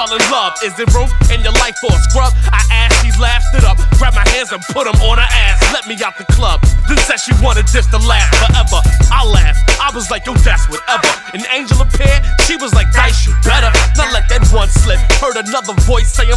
fell in love. Is it room in your life for a scrub? I asked, she laughed, stood up, grabbed my hands and put them on her ass. Let me out the club. Then said she wanted this to last forever. I laughed. I was like, yo, that's whatever. An angel appeared. She was like, Dice, you better not let that one slip. Heard another voice saying,